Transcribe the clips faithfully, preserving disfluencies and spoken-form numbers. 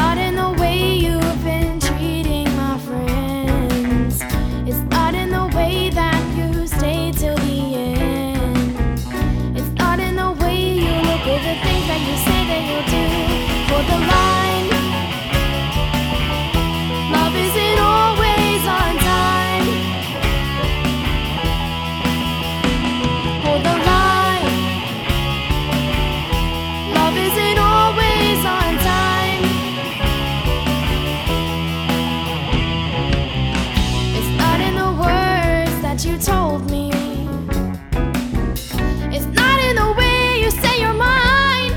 not in the way you've been treating my friends. It's not in the way that you stay till the end. It's not in the way you look or the things that you say that you'll do. For the line, love isn't always on time. For the line, love isn't always on time. It's not in the words that you told me. It's not in the way you say you're mine.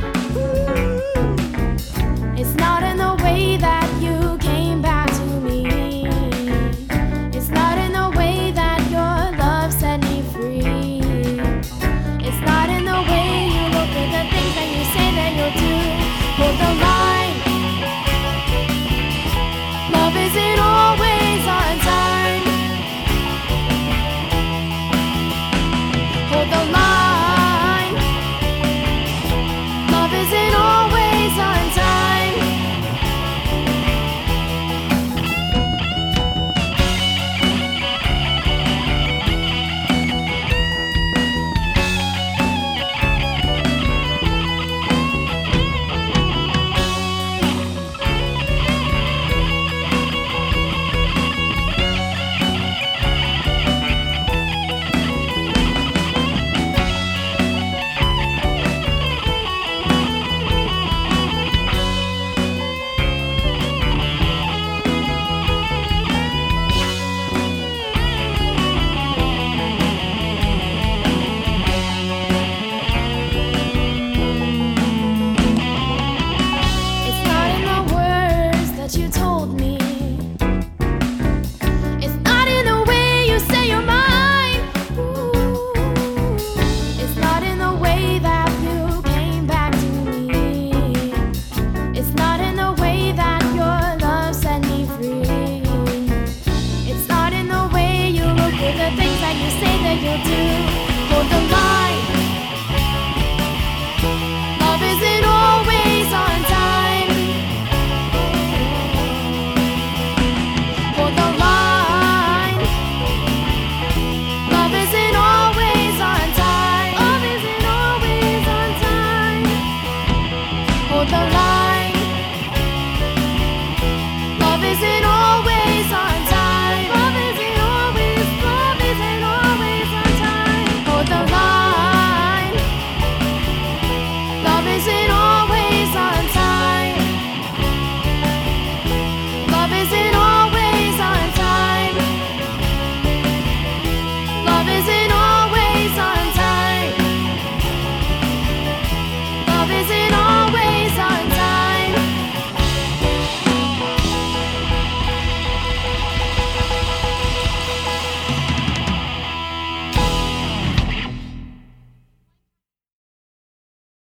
It's not in the way that you came back to me. It's not in the way that your love set me free. It's not in the way you look at the things that you say that you'll do. For the line, love isn't always on time. For the line, love isn't always on time. It's not in the words that you told me.